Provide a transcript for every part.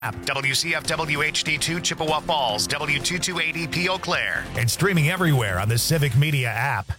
WCFW HD2 Chippewa Falls, W228EP Eau Claire. And streaming everywhere on the Civic Media app.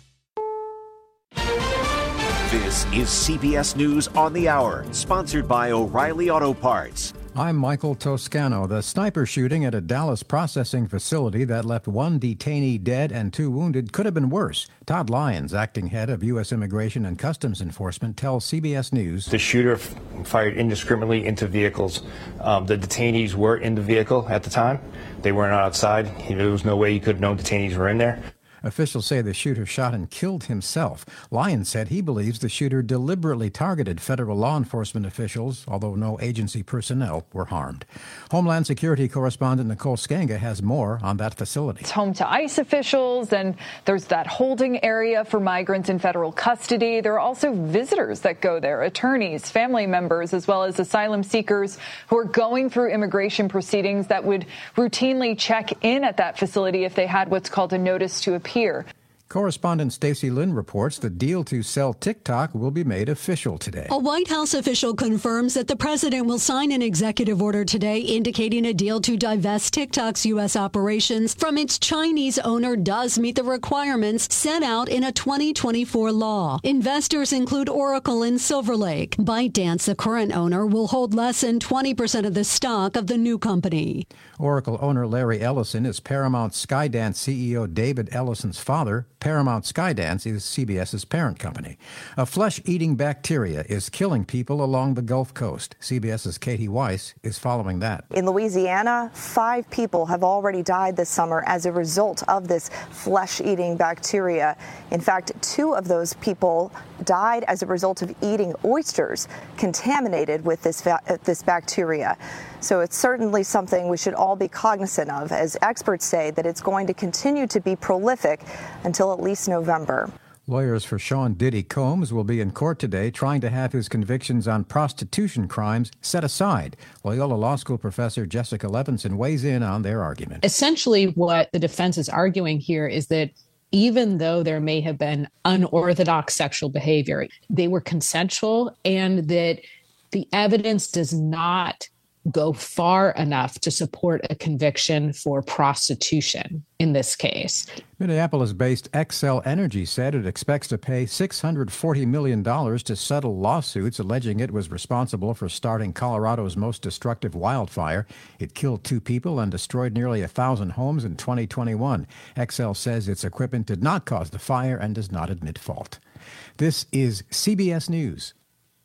This is CBS News on the Hour, sponsored by O'Reilly Auto Parts. I'm Michael Toscano. The sniper shooting at a Dallas processing facility that left one detainee dead and 2 wounded could have been worse. Todd Lyons, acting head of U.S. Immigration and Customs Enforcement, tells CBS News. The shooter fired indiscriminately into vehicles. The detainees were in the vehicle at the time. They weren't outside. There was no way he could have known detainees were in there. Officials say the shooter shot and killed himself. Lyons said he believes the shooter deliberately targeted federal law enforcement officials, although no agency personnel were harmed. Homeland Security correspondent Nicole Skanga has more on that facility. It's home to ICE officials, and there's that holding area for migrants in federal custody. There are also visitors that go there, attorneys, family members, as well as asylum seekers who are going through immigration proceedings that would routinely check in at that facility if they had what's called a notice to appear. Correspondent Stacey Lynn reports the deal to sell TikTok will be made official today. A White House official confirms that the president will sign an executive order today indicating a deal to divest TikTok's U.S. operations from its Chinese owner does meet the requirements set out in a 2024 law. Investors include Oracle and Silver Lake. ByteDance, the current owner, will hold less than 20% of the stock of the new company. Oracle owner Larry Ellison is Paramount Skydance CEO David Ellison's father. Paramount Skydance is CBS's parent company. A flesh-eating bacteria is killing people along the Gulf Coast. CBS's Katie Weiss is following that. In Louisiana, 5 people have already died this summer as a result of this flesh-eating bacteria. In fact, 2 of those people died as a result of eating oysters contaminated with this bacteria. So it's certainly something we should all be cognizant of, as experts say that it's going to continue to be prolific until at least November. Lawyers for Sean Diddy Combs will be in court today trying to have his convictions on prostitution crimes set aside. Loyola Law School professor Jessica Levinson weighs in on their argument. Essentially, what the defense is arguing here is that even though there may have been unorthodox sexual behavior, they were consensual, and that the evidence does not go far enough to support a conviction for prostitution in this case. Minneapolis-based Xcel Energy said it expects to pay $640 million to settle lawsuits alleging it was responsible for starting Colorado's most destructive wildfire. It killed 2 people and destroyed nearly 1,000 homes in 2021. Xcel says its equipment did not cause the fire and does not admit fault. This is CBS News.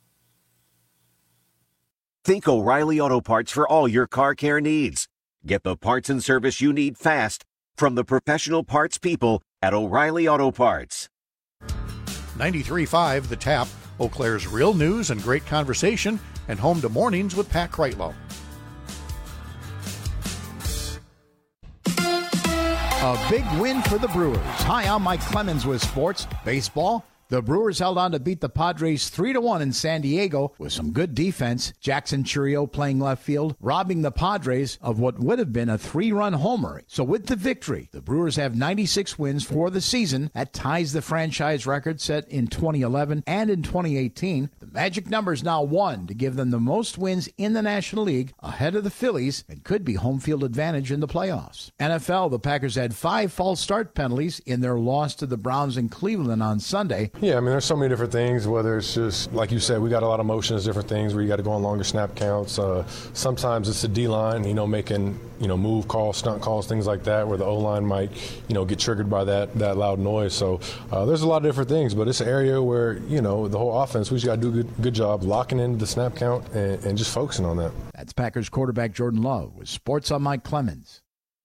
Think O'Reilly Auto Parts for all your car care needs. Get the parts and service you need fast from the professional parts people at O'Reilly Auto Parts. 93.5 The Tap, Eau Claire's real news and great conversation, and home to Mornings with Pat Kreitlow. A big win for the Brewers. Hi, I'm Mike Clemens with sports. Baseball. The Brewers held on to beat the Padres 3-1 in San Diego with some good defense. Jackson Chourio playing left field, robbing the Padres of what would have been a 3-run homer. So with the victory, the Brewers have 96 wins for the season. That ties the franchise record set in 2011 and in 2018. The magic number is now 1 to give them the most wins in the National League, ahead of the Phillies, and could be home field advantage in the playoffs. NFL, the Packers had 5 false start penalties in their loss to the Browns in Cleveland on Sunday. Yeah, I mean, there's so many different things, whether it's just, like you said, we got a lot of motions, different things where you got to go on longer snap counts. Sometimes it's the D-line, making, move calls, stunt calls, things like that, where the O-line might, get triggered by that loud noise. So there's a lot of different things, but it's an area where, the whole offense, we just got to do a good job locking in the snap count and just focusing on that. That's Packers quarterback Jordan Love with Sports on Mike Clemens.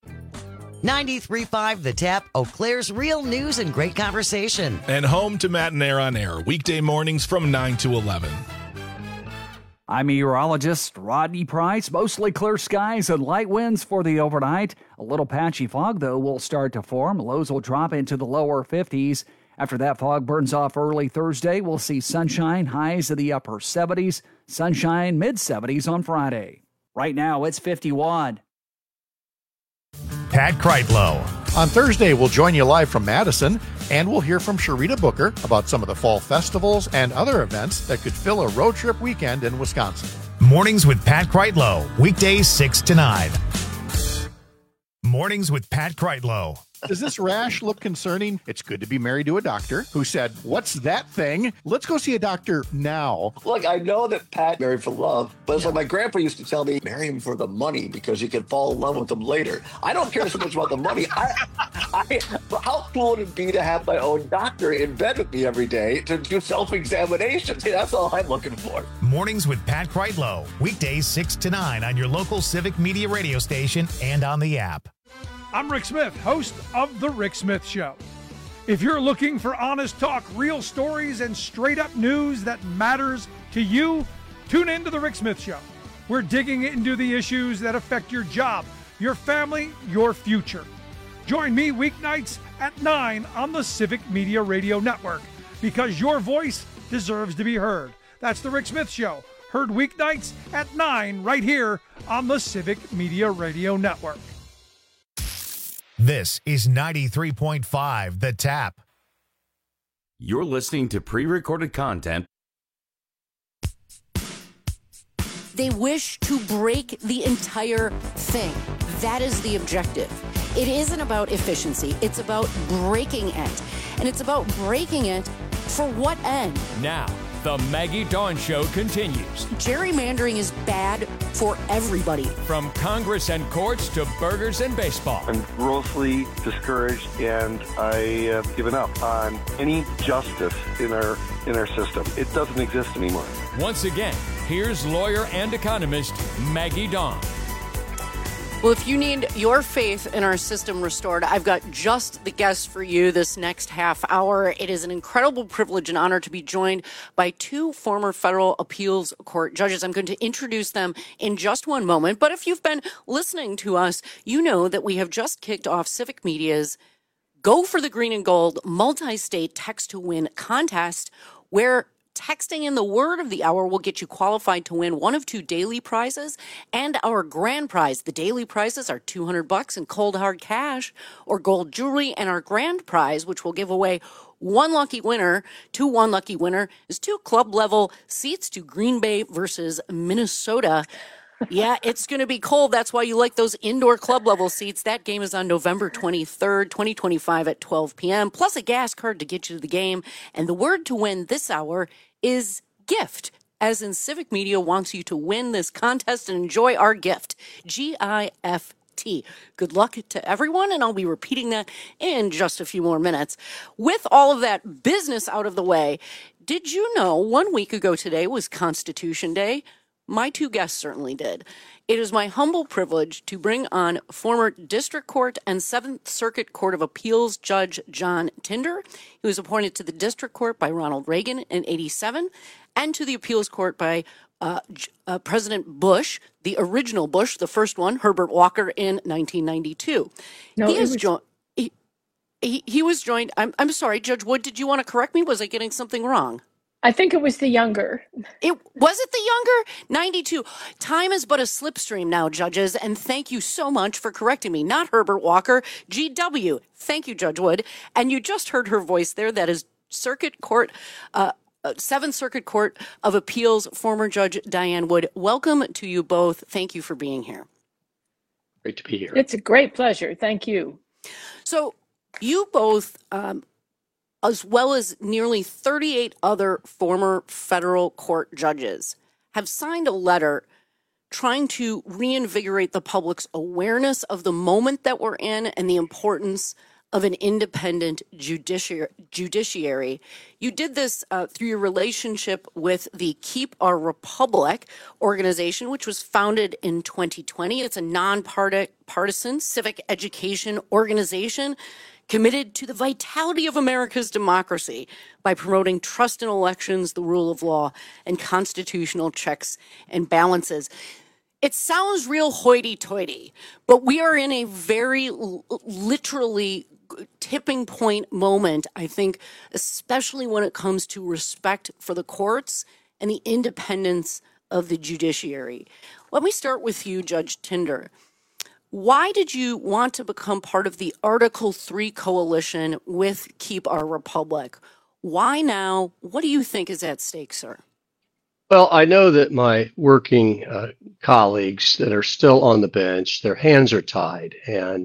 93.5 The Tap, Eau Claire's real news and great conversation. And home to Matt and Air on Air, weekday mornings from 9 to 11. I'm meteorologist Rodney Price. Mostly clear skies and light winds for the overnight. A little patchy fog, though, will start to form. Lows will drop into the lower 50s. After that fog burns off early Thursday, we'll see sunshine, highs in the upper 70s, sunshine mid-70s on Friday. Right now, it's 51. Pat Kreitlow. On Thursday, we'll join you live from Madison, and we'll hear from Sharita Booker about some of the fall festivals and other events that could fill a road trip weekend in Wisconsin. Mornings with Pat Kreitlow, weekdays 6 to 9. Mornings with Pat Kreitlow. Does this rash look concerning? It's good to be married to a doctor who said, "What's that thing? Let's go see a doctor now." Look, I know that Pat married for love, but it's like my grandpa used to tell me, marry him for the money because you can fall in love with him later. I don't care so much about the money. How cool would it be to have my own doctor in bed with me every day to do self-examinations? That's all I'm looking for. Mornings with Pat Kreitlow, weekdays 6 to 9 on your local Civic Media radio station and on the app. I'm Rick Smith, host of The Rick Smith Show. If you're looking for honest talk, real stories, and straight-up news that matters to you, tune in to The Rick Smith Show. We're digging into the issues that affect your job, your family, your future. Join me weeknights at 9 on the Civic Media Radio Network, because your voice deserves to be heard. That's The Rick Smith Show, heard weeknights at 9 right here on the Civic Media Radio Network. This is 93.5 The Tap. You're listening to pre-recorded content. They wish to break the entire thing. That is the objective. It isn't about efficiency. It's about breaking it. And it's about breaking it for what end? Now, the Maggie Dawn Show continues. Gerrymandering is bad for everybody. From Congress and courts to burgers and baseball. I'm grossly discouraged, and I have given up on any justice in our system. It doesn't exist anymore. Once again, here's lawyer and economist Maggie Dawn. Well, if you need your faith in our system restored, I've got just the guest for you this next half hour. It is an incredible privilege and honor to be joined by two former federal appeals court judges. I'm going to introduce them in just one moment. But if you've been listening to us, you know that we have just kicked off Civic Media's Go for the Green and Gold multi-state text to win contest, where texting in the word of the hour will get you qualified to win one of two daily prizes and our grand prize. The daily prizes are $200 in cold hard cash or gold jewelry, and our grand prize, which will give away one lucky winner, is two club level seats to Green Bay versus Minnesota. Yeah, it's going to be cold. That's why you like those indoor club level seats. That game is on November 23rd, 2025 at 12 p.m., plus a gas card to get you to the game. And the word to win this hour is gift, as in Civic Media wants you to win this contest and enjoy our gift, GIFT. Good luck to everyone, and I'll be repeating that in just a few more minutes. With all of that business out of the way, did you know 1 week ago today was Constitution Day? My two guests certainly did. It is my humble privilege to bring on former District Court and Seventh Circuit Court of Appeals Judge John Tinder. He was appointed to the District Court by Ronald Reagan in '87 and to the Appeals Court by President Bush, the original Bush, the first one, Herbert Walker, in 1992. He was joined. I'm sorry, Judge Wood, did you want to correct me? Was I getting something wrong? I think it was the younger. Was it the younger? 92. Time is but a slipstream now, judges, and thank you so much for correcting me. Not Herbert Walker, GW. Thank you, Judge Wood. And you just heard her voice there. That is Circuit Court, Seventh Circuit Court of Appeals, former Judge Diane Wood. Welcome to you both. Thank you for being here. Great to be here. It's a great pleasure. Thank you. So you both, as well as nearly 38 other former federal court judges, have signed a letter trying to reinvigorate the public's awareness of the moment that we're in and the importance of an independent judiciary. You did this through your relationship with the Keep Our Republic organization, which was founded in 2020. It's a nonpartisan civic education organization committed to the vitality of America's democracy by promoting trust in elections, the rule of law, and constitutional checks and balances. It sounds real hoity-toity, but we are in a very literally tipping point moment, I think, especially when it comes to respect for the courts and the independence of the judiciary. Let me start with you, Judge Tinder. Why did you want to become part of the Article 3 coalition with Keep Our Republic? Why now? What do you think is at stake, sir? Well, I know that my working colleagues that are still on the bench, their hands are tied, and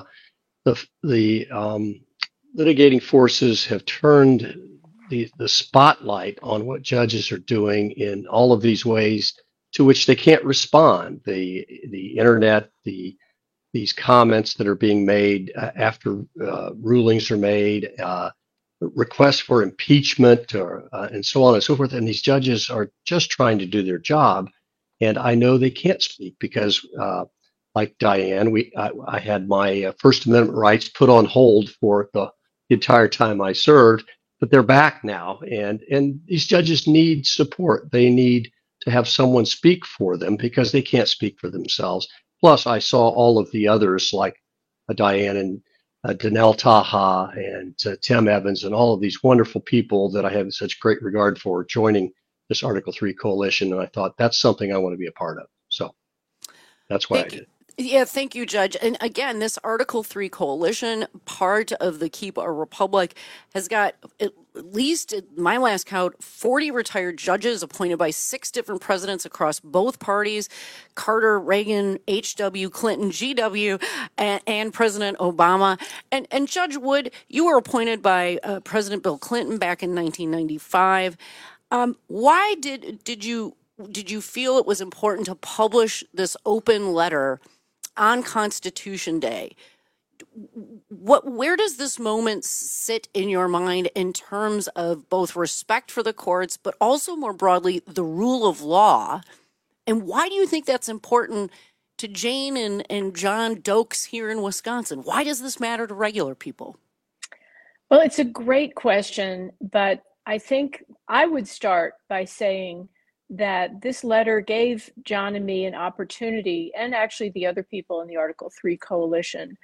the litigating forces have turned the spotlight on what judges are doing in all of these ways to which they can't respond. The internet, these comments that are being made after rulings are made, requests for impeachment, and so on and so forth. And these judges are just trying to do their job. And I know they can't speak because, like Diane, I had my First Amendment rights put on hold for the entire time I served, but they're back now. And these judges need support. They need to have someone speak for them because they can't speak for themselves. Plus, I saw all of the others like Diane and Danelle Taha and Tim Evans and all of these wonderful people that I have such great regard for joining this Article 3 coalition. And I thought that's something I want to be a part of. So that's why I did. Yeah, thank you, Judge. And again, this Article 3 coalition, part of the Keep Our Republic, has got at least, at my last count, 40 retired judges appointed by 6 different presidents across both parties: Carter, Reagan, H.W., Clinton, G.W., and President Obama. And Judge Wood, you were appointed by President Bill Clinton back in 1995. Why did you feel it was important to publish this open letter on Constitution Day? Where does this moment sit in your mind in terms of both respect for the courts, but also more broadly, the rule of law? And why do you think that's important to Jane and John Dokes here in Wisconsin? Why does this matter to regular people? Well, it's a great question, but I think I would start by saying that this letter gave John and me an opportunity, and actually the other people in the Article 3 coalition,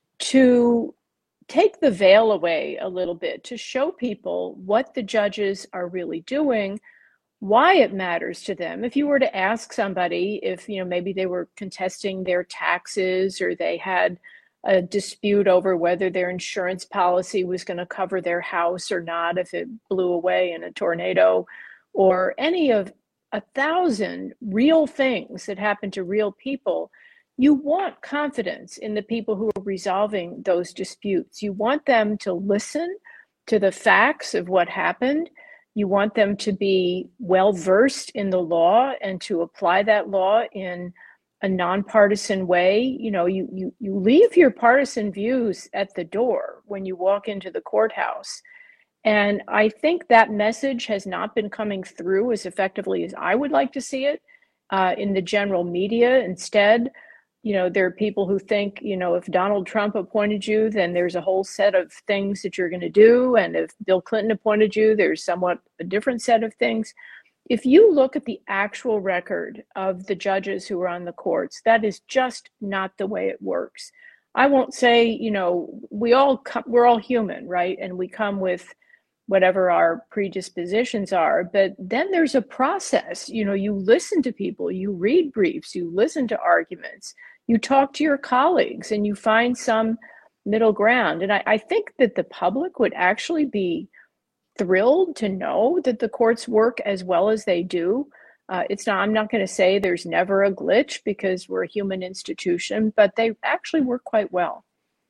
to take the veil away a little bit, to show people what the judges are really doing, why it matters to them. If you were to ask somebody if, maybe they were contesting their taxes or they had a dispute over whether their insurance policy was going to cover their house or not if it blew away in a tornado, or any of 1,000 real things that happen to real people, you want confidence in the people who are resolving those disputes. You want them to listen to the facts of what happened. You want them to be well versed in the law and to apply that law in a nonpartisan way. You leave your partisan views at the door when you walk into the courthouse. And I think that message has not been coming through as effectively as I would like to see it in the general media. Instead, there are people who think, if Donald Trump appointed you, then there's a whole set of things that you're going to do. And if Bill Clinton appointed you, there's somewhat a different set of things. If you look at the actual record of the judges who are on the courts, that is just not the way it works. I won't say, we're all human, right? And we come with whatever our predispositions are, but then there's a process. You listen to people, you read briefs, you listen to arguments, you talk to your colleagues, and you find some middle ground. And I think that the public would actually be thrilled to know that the courts work as well as they do. I'm not going to say there's never a glitch because we're a human institution, but they actually work quite well.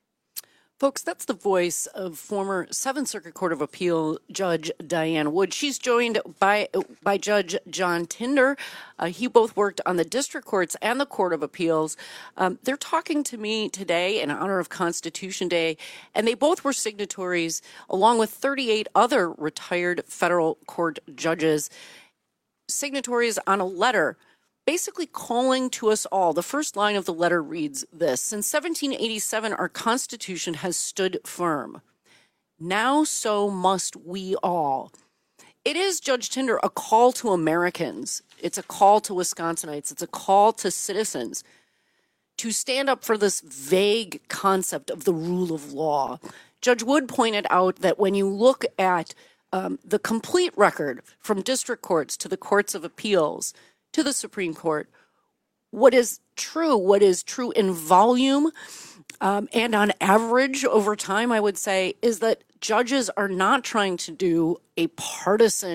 Folks, that's the voice of former Seventh Circuit Court of Appeal Judge Diane Wood. She's joined by Judge John Tinder. He both worked on the district courts and the Court of Appeals. They're talking to me today in honor of Constitution Day, and they both were signatories, along with 38 other retired federal court judges, signatories on a letter basically calling to us all. The first line of the letter reads this: "Since 1787, our Constitution has stood firm. Now so must we all." It is, Judge Tinder, a call to Americans. It's a call to Wisconsinites. It's a call to citizens to stand up for this vague concept of the rule of law. Judge Wood pointed out that when you look at the complete record from district courts to the courts of appeals to the Supreme Court, what is true in volume and on average over time, I would say, is that judges are not trying to do a partisan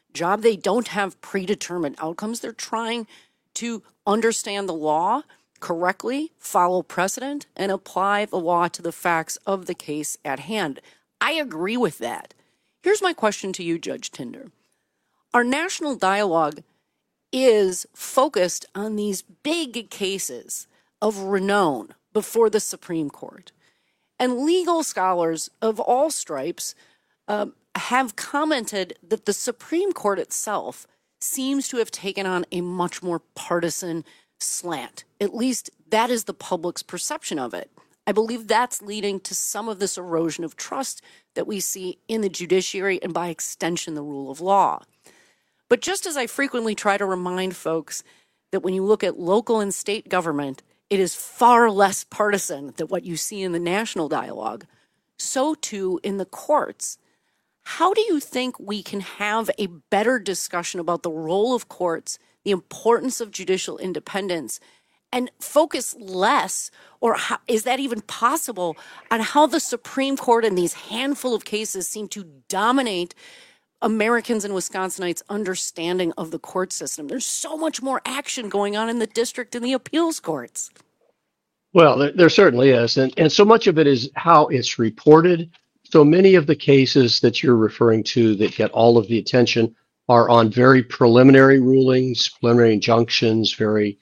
job. They don't have predetermined outcomes. They're trying to understand the law correctly, follow precedent, and apply the law to the facts of the case at hand. I agree with that. Here's my question to you, Judge Tinder. Our national dialogue is focused on these big cases of renown before the Supreme Court. And legal scholars of all stripes have commented that the Supreme Court itself seems to have taken on a much more partisan slant. At least that is the public's perception of it. I believe that's leading to some of this erosion of trust that we see in the judiciary and by extension, the rule of law. But just as I frequently try to remind folks that when you look at local and state government, it is far less partisan than what you see in the national dialogue, so too in the courts. How do you think we can have a better discussion about the role of courts, the importance of judicial independence, and focus less, or how, is that even possible, on how the Supreme Court in these handful of cases seem to dominate Americans and Wisconsinites' understanding of the court system? There's so much more action going on in the district and the appeals courts. Well, there certainly is. And so much of it is how it's reported. So many of the cases that you're referring to that get all of the attention are on very preliminary rulings, preliminary injunctions, very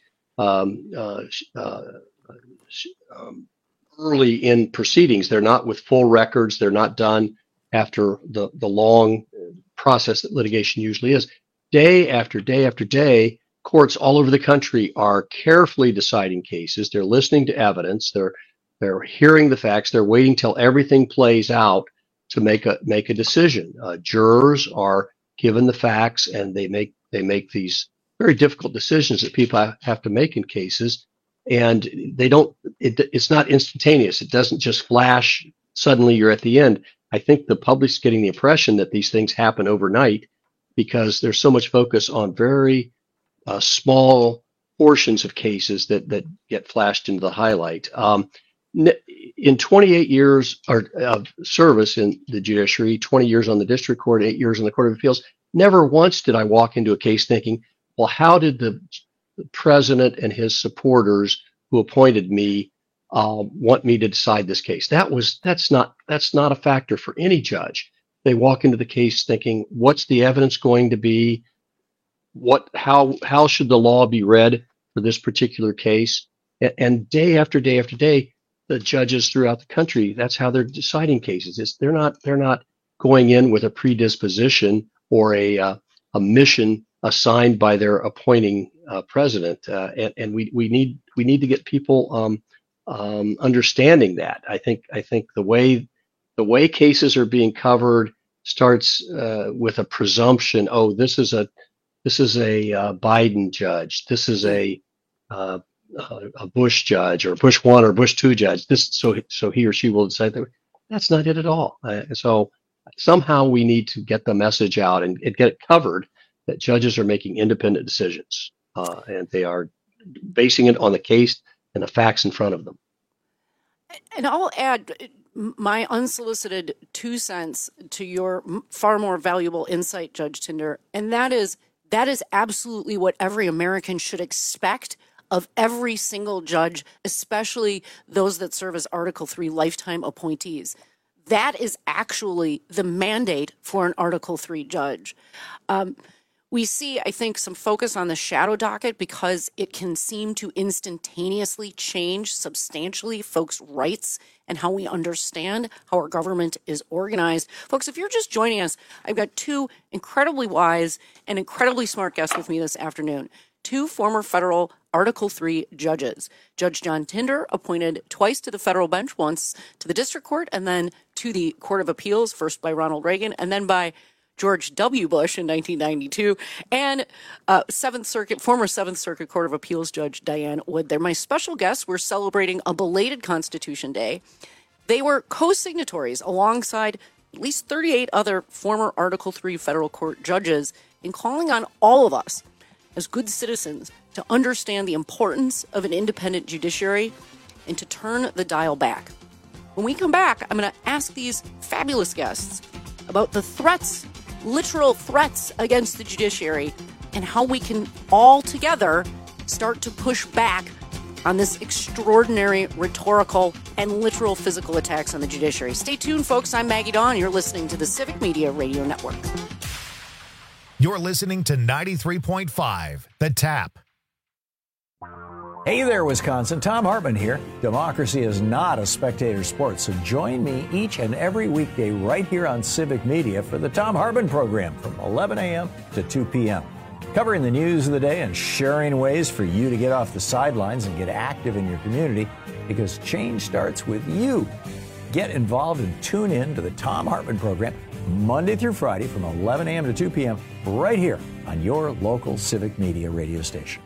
early in proceedings. They're not with full records. They're not done after the long process that litigation usually is. Day after day after day, courts all over the country are carefully deciding cases. They're listening to evidence. They're hearing the facts. They're waiting till everything plays out to make a decision. Jurors are given the facts, and they make these very difficult decisions that people have to make in cases. And it's not instantaneous. It doesn't just flash. Suddenly you're at the end. I think the public's getting the impression that these things happen overnight because there's so much focus on very small portions of cases that get flashed into the highlight. In 28 years of service in the judiciary, 20 years on the district court, 8 years on the Court of Appeals, never once did I walk into a case thinking, well, how did the president and his supporters who appointed me want me to decide this case? That's not a factor for any judge. They walk into the case thinking, what's the evidence going to be? How should the law be read for this particular case? And day after day after day, the judges throughout the country, that's how they're deciding cases. They're not going in with a predisposition or a mission assigned by their appointing president. And we need to get people understanding that. I think the way cases are being covered starts with a presumption. Oh, this is a Biden judge. This is a Bush judge, or Bush 1 or Bush 2 judge. So he or she will decide that. That's not it at all. So somehow we need to get the message out and get it covered that judges are making independent decisions, and they are basing it on the case and the facts in front of them. And I'll add my unsolicited 2 cents to your far more valuable insight, Judge Tinder, and that is absolutely what every American should expect of every single judge, especially those that serve as Article 3 lifetime appointees. That is actually the mandate for an Article 3 judge. We see, I think, some focus on the shadow docket because it can seem to instantaneously change substantially folks' rights and how we understand how our government is organized. Folks, if you're just joining us, I've got 2 incredibly wise and incredibly smart guests with me this afternoon. 2 former federal Article 3 judges. Judge John Tinder, appointed twice to the federal bench, once to the district court and then to the Court of Appeals, first by Ronald Reagan and then by George W. Bush in 1992, and former Seventh Circuit Court of Appeals Judge Diane Wood. They're my special guests. We're celebrating a belated Constitution Day. They were co-signatories alongside at least 38 other former Article 3 federal court judges in calling on all of us as good citizens to understand the importance of an independent judiciary and to turn the dial back. When we come back, I'm going to ask these fabulous guests about the threats literal threats against the judiciary, and how we can all together start to push back on this extraordinary rhetorical and literal physical attacks on the judiciary. Stay tuned, folks. I'm Maggie Dawn. You're listening to the Civic Media Radio Network. You're listening to 93.5 The Tap. Hey there, Wisconsin. Tom Hartman here. Democracy is not a spectator sport, so join me each and every weekday right here on Civic Media for the Tom Hartman program from 11 a.m. to 2 p.m. Covering the news of the day and sharing ways for you to get off the sidelines and get active in your community, because change starts with you. Get involved and tune in to the Tom Hartman program Monday through Friday from 11 a.m. to 2 p.m. right here on your local Civic Media radio station.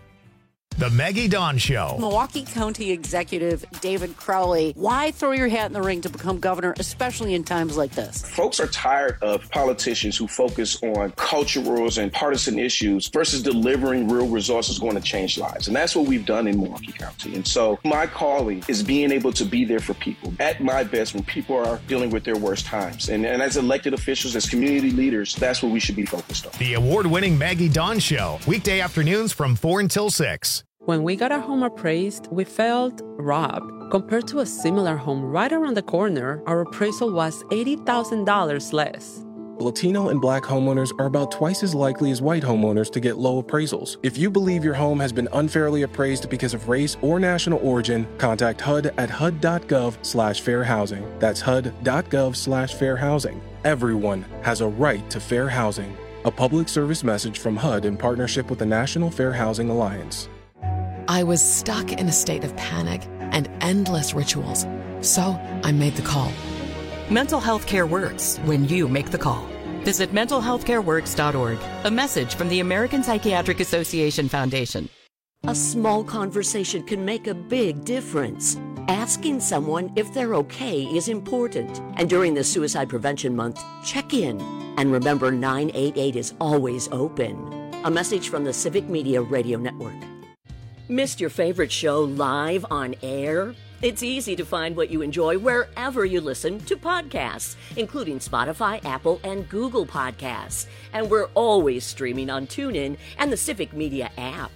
The Maggie Dawn Show. Milwaukee County Executive David Crowley, why throw your hat in the ring to become governor, especially in times like this? Folks are tired of politicians who focus on culturals and partisan issues versus delivering real results that's going to change lives. And that's what we've done in Milwaukee County. And so my calling is being able to be there for people at my best when people are dealing with their worst times. And as elected officials, as community leaders, that's what we should be focused on. The award-winning Maggie Dawn Show, weekday afternoons from 4 until 6. When we got our home appraised, we felt robbed. Compared to a similar home right around the corner, our appraisal was $80,000 less. Latino and Black homeowners are about twice as likely as white homeowners to get low appraisals. If you believe your home has been unfairly appraised because of race or national origin, contact HUD at HUD.gov/fair housing. That's HUD.gov/fair housing. Everyone has a right to fair housing. A public service message from HUD in partnership with the National Fair Housing Alliance. I was stuck in a state of panic and endless rituals, so I made the call. Mental health care works when you make the call. Visit mentalhealthcareworks.org. A message from the American Psychiatric Association Foundation. A small conversation can make a big difference. Asking someone if they're okay is important. And during the Suicide Prevention Month, check in. And remember, 988 is always open. A message from the Civic Media Radio Network. Missed your favorite show live on air? It's easy to find what you enjoy wherever you listen to podcasts, including Spotify, Apple, and Google Podcasts. And we're always streaming on TuneIn and the Civic Media app.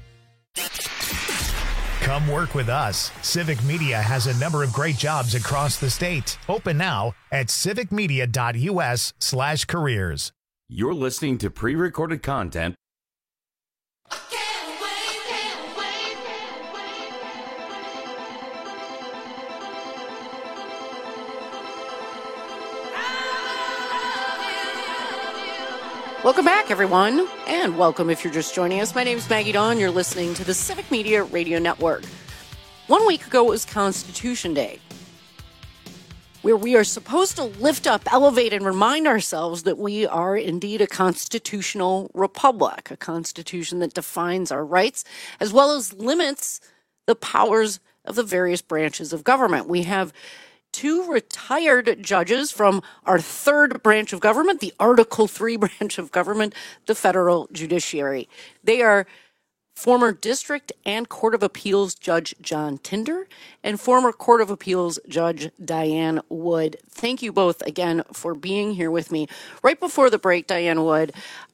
Come work with us. Civic Media has a number of great jobs across the state. Open now at civicmedia.us/careers. You're listening to pre-recorded content. Welcome back, everyone, and welcome if you're just joining us. My name is Maggie Dawn. You're listening to the Civic Media Radio Network. 1 week ago was Constitution Day, where we are supposed to lift up, elevate, and remind ourselves that we are indeed a constitutional republic, a constitution that defines our rights as well as limits the powers of the various branches of government. We have two retired judges from our third branch of government, the Article 3 branch of government, the federal judiciary. They are former District and Court of Appeals Judge John Tinder and former Court of Appeals Judge Diane Wood. Thank you both again for being here with me. Right before the break, Diane Wood,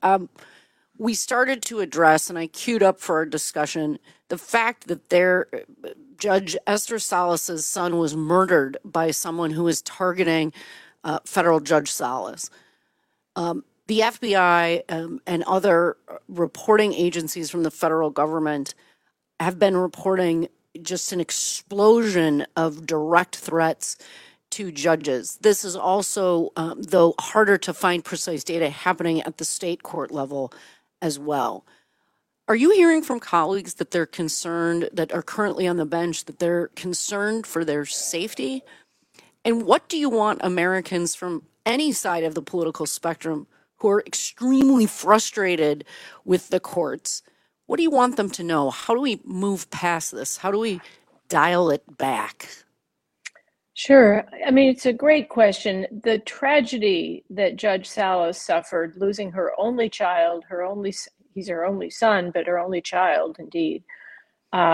we started to address, and I queued up for our discussion, the fact that Judge Esther Salas's son was murdered by someone who was targeting federal Judge Salas. The FBI and other reporting agencies from the federal government have been reporting just an explosion of direct threats to judges. This is also, though harder to find precise data, happening at the state court level as well. Are you hearing from colleagues that they're concerned, that are currently on the bench, that they're concerned for their safety? And what do you want Americans from any side of the political spectrum who are extremely frustrated with the courts, what do you want them to know? How do we move past this? How do we dial it back? Sure. I mean, it's a great question. The tragedy that Judge Salas suffered, losing her only child, he's her only son, but her only child, indeed,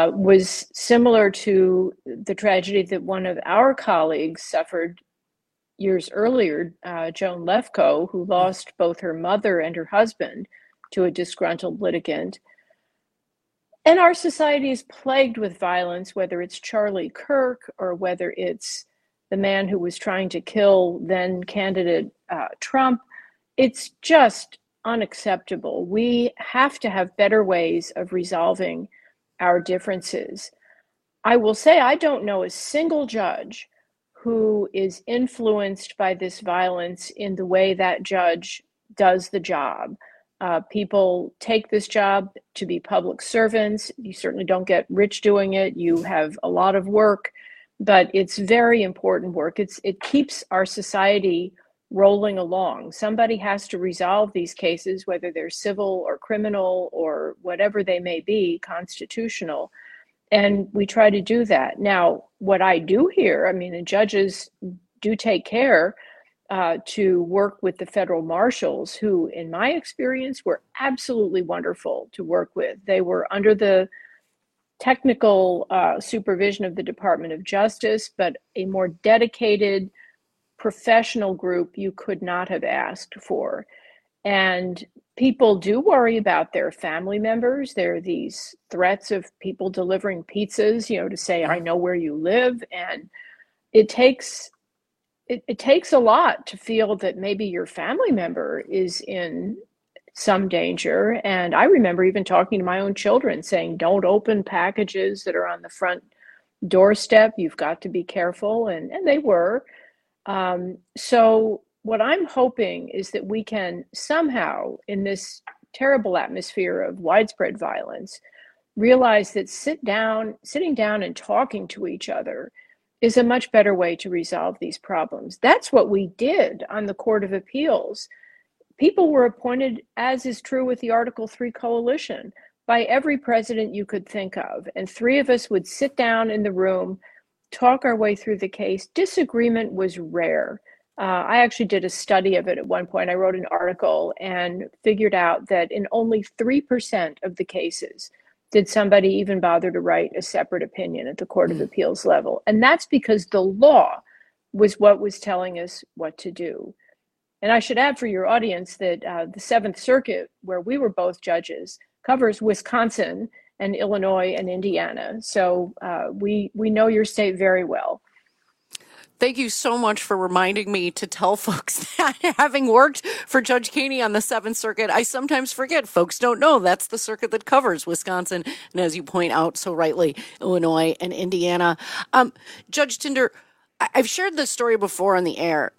was similar to the tragedy that one of our colleagues suffered years earlier, Joan Lefkoe, who lost both her mother and her husband to a disgruntled litigant. And our society is plagued with violence, whether it's Charlie Kirk or whether it's the man who was trying to kill then candidate Trump. It's just unacceptable. We have to have better ways of resolving our differences. I will say I don't know a single judge who is influenced by this violence in the way that judge does the job. People take this job to be public servants. You certainly don't get rich doing it. You have a lot of work, but it's very important work. It keeps our society rolling along. Somebody has to resolve these cases, whether they're civil or criminal or whatever they may be, constitutional. And we try to do that. Now, what I do here, I mean, the judges do take care to work with the federal marshals, who, in my experience, were absolutely wonderful to work with. They were under the technical supervision of the Department of Justice, but a more dedicated professional group you could not have asked for. And people do worry about their family members. There are these threats of people delivering pizzas, to say, I know where you live. And it takes a lot to feel that maybe your family member is in some danger. And I remember even talking to my own children saying, don't open packages that are on the front doorstep. You've got to be careful. And they were. So what I'm hoping is that we can somehow, in this terrible atmosphere of widespread violence, realize that sitting down and talking to each other is a much better way to resolve these problems. That's what we did on the Court of Appeals. People were appointed, as is true with the Article 3 coalition, by every president you could think of. And three of us would sit down in the room, talk our way through the case. Disagreement was rare. I actually did a study of it at one point. I wrote an article and figured out that in only 3% of the cases did somebody even bother to write a separate opinion at the Court of Appeals level. And that's because the law was what was telling us what to do. And I should add for your audience that the Seventh Circuit, where we were both judges, covers Wisconsin and Illinois and Indiana. So we know your state very well. Thank you so much for reminding me to tell folks that, having worked for Judge Keeney on the Seventh Circuit, I sometimes forget. Folks don't know that's the circuit that covers Wisconsin, and as you point out so rightly, Illinois and Indiana. Judge Tinder, I've shared this story before on the air.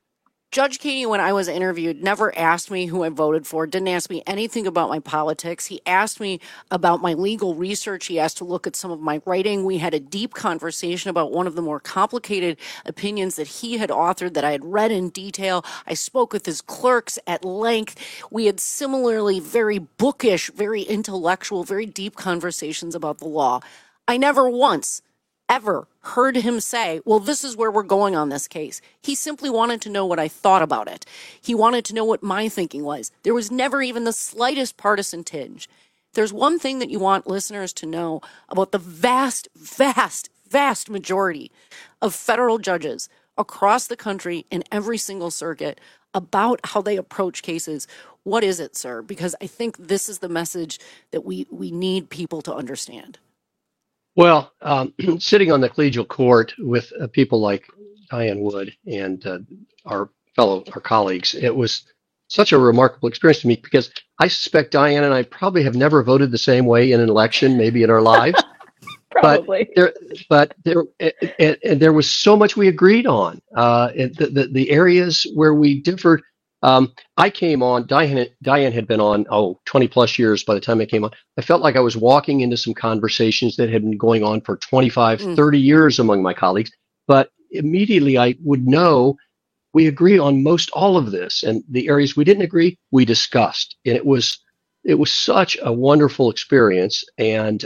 Judge Keeney, when I was interviewed, never asked me who I voted for, didn't ask me anything about my politics. He asked me about my legal research. He asked to look at some of my writing. We had a deep conversation about one of the more complicated opinions that he had authored that I had read in detail. I spoke with his clerks at length. We had similarly very bookish, very intellectual, very deep conversations about the law. I never once ever heard him say, well, this is where we're going on this case. He simply wanted to know what I thought about it. He wanted to know what my thinking was. There was never even the slightest partisan tinge. There's one thing that you want listeners to know about the vast, vast, vast majority of federal judges across the country in every single circuit about how they approach cases. What is it, sir? Because I think this is the message that we need people to understand. Well, sitting on the collegial court with people like Diane Wood and our colleagues, it was such a remarkable experience to me because I suspect Diane and I probably have never voted the same way in an election, maybe in our lives. Probably. But there was so much we agreed on. The areas where we differed. I came on, Diane had been on, 20 plus years by the time I came on. I felt like I was walking into some conversations that had been going on for 25, 30 years among my colleagues. But immediately I would know we agree on most all of this. And the areas we didn't agree, we discussed. And it was such a wonderful experience. And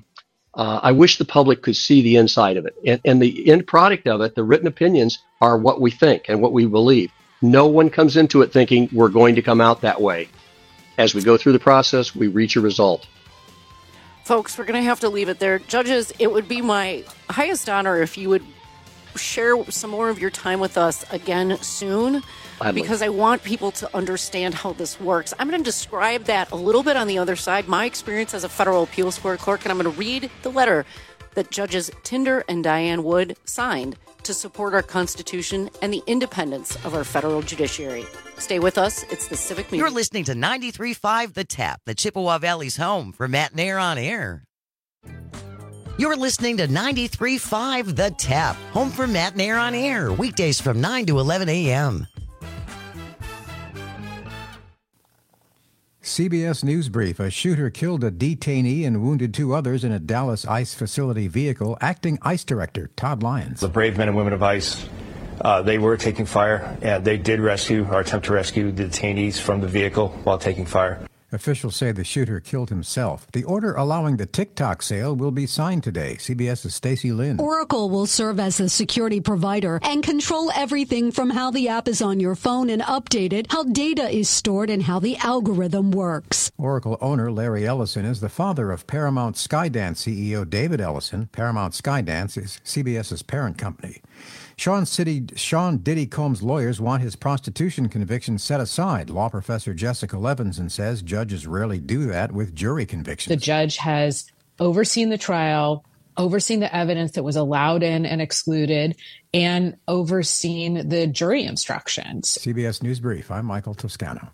I wish the public could see the inside of it. And the end product of it, the written opinions, are what we think and what we believe. No one comes into it thinking we're going to come out that way. As we go through the process, we reach a result. Folks, we're going to have to leave it there. Judges, it would be my highest honor if you would share some more of your time with us again soon? Because I want people to understand how this works. I'm going to describe that a little bit on the other side, my experience as a federal appeals court clerk, and I'm going to read the letter that Judges Tinder and Diane Wood signed to support our Constitution and the independence of our federal judiciary. Stay with us. It's the Civic Media. You're listening to 93.5 The Tap, the Chippewa Valley's home for Matt and Air on Air. You're listening to 93.5 The Tap, home for Matt and Air on Air, weekdays from 9 to 11 a.m. CBS News Brief. A shooter killed a detainee and wounded 2 others in a Dallas ICE facility vehicle. Acting ICE Director Todd Lyons. The brave men and women of ICE, they were taking fire, and they did rescue or attempt to rescue the detainees from the vehicle while taking fire. Officials say the shooter killed himself. The order allowing the TikTok sale will be signed today. CBS's Stacey Lynn. Oracle will serve as the security provider and control everything from how the app is on your phone and updated, how data is stored, and how the algorithm works. Oracle owner Larry Ellison is the father of Paramount Skydance CEO David Ellison. Paramount Skydance is CBS's parent company. Sean Diddy Combs' lawyers want his prostitution conviction set aside. Law professor Jessica Levinson says judges rarely do that with jury convictions. The judge has overseen the trial, overseen the evidence that was allowed in and excluded, and overseen the jury instructions. CBS News Brief. I'm Michael Toscano.